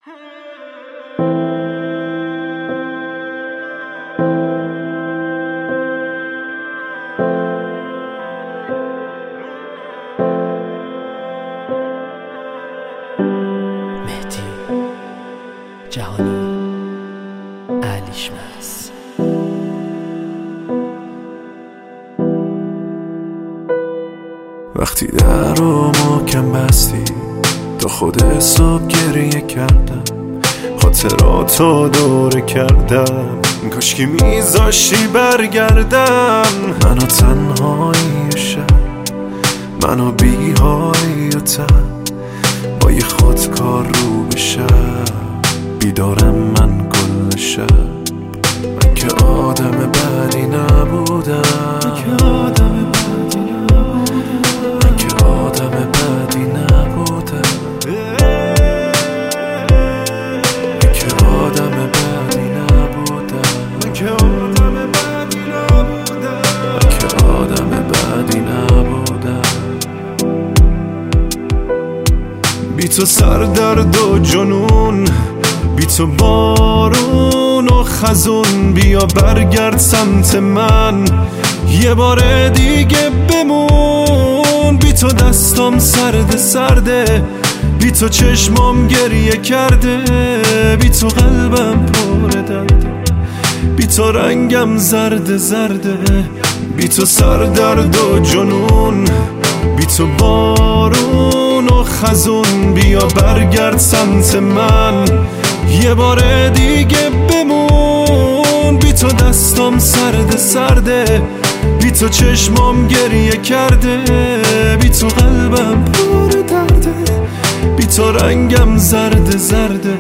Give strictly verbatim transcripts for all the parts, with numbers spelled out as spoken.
جهانی الیشمس. وقتی در رو محکم بستی تا خود صبح گریه کردم، خاطراتو دوره کردم، کاش که میذاشتی برگردم. منو تنهایی و شب، منو بیهایی و تب، با یه خودکار رو به شب، بیدارم من کل شب. من که آدم بدی نبودم، من که آدم بدی نبودم، من که آدم بدی نبودم، من که آدم بدی نبودم، من که آدم بدی نبودم، من که آدم بدی نبودم. بی تو سردرد و جنون، بی تو بارون و خزون، بیا برگرد سمت من یه بار دیگه بمون. بی تو دستم سرد سرده، بی تو چشمام گریه کرده، بی تو قلبم پر درده، بی تو رنگم زرد زرده. بی تو سردرد و جنون، بی تو بارون و خزون، بیا برگرد سمت من یه بار دیگه بمون. بی تو دستم سرد سرده، بی تو چشمام گریه کرده، بی تو قلبم پر درده، بی تو رنگم زرد زرده.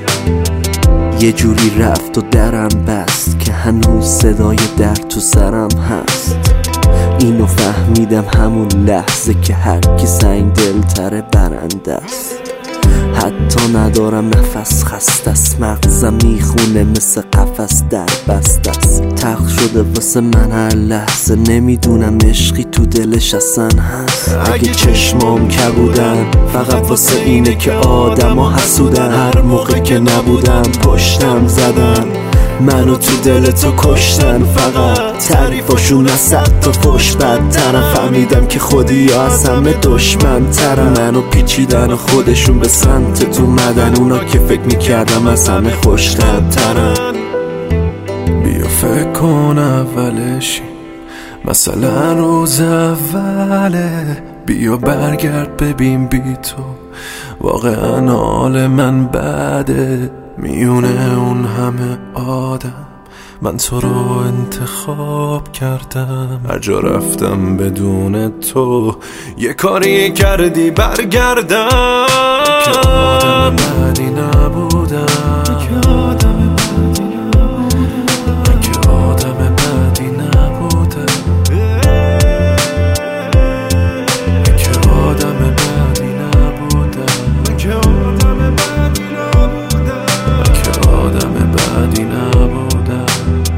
یه جوری رفت و درم بست که هنوز صدای در تو سرم هست. اینو فهمیدم همون لحظه که هر کی سنگ دلتره برنده است. حتی ندارم نفس، خسته است، مغزم میخونه مثل قفس در بسته است. تلخ شده واسه من هر لحظه، نمیدونم عشقی تو دلش اصلا هست. اگه چشمام کبودن فقط واسه اینه که آدم ها حسودن، هر موقع که نبودم پشتم زدن، منو تو دل تو کشتن. فقط تعریفاشون از صد تا فش بدترم، فهمیدم که خودی ها از همه دشمن ترم. منو پیچیدن و خودشون به سمت تو مدن، اونا که فکر میکردم از همه خوشترم. بیا فکر کن اولشی، مثلا روز اوله، بیا برگرد ببین بی تو واقعا حال من بده. میونه اون همه آدم من تو رو انتخاب کردم، هر جا رفتم بدون تو یه کاری کردی برگردم. که آدم بدی نبودم، که آدم بدی نبودم، که آدم بدی نبودم، که آدم بدی نبودم، که آدم بدی نبودم، که آدم بدی نبودم.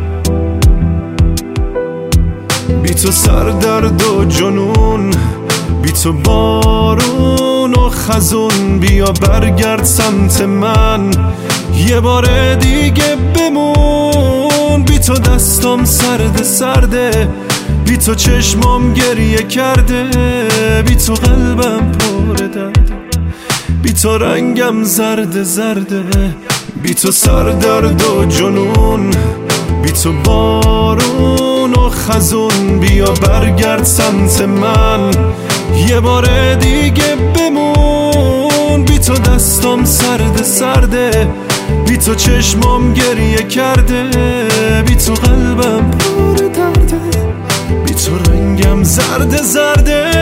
بی تو سردرد و جنون، بی تو بارون و خزون، بیا برگرد سمت من یه بار دیگه بمون. بی تو دستم سرد سرده، بی تو چشمام گریه کرده، بی تو قلبم پر درده، بی تو رنگم زرد زرده. بی تو سردرد و جنون، بی تو بارون و خزون، بیا برگرد سمت من یه بار دیگه بمون. بی تو دستم سرد سرده، بی تو چشمام گریه کرده، بی تو قلبم پر درده، بی تو رنگم زرد زرده.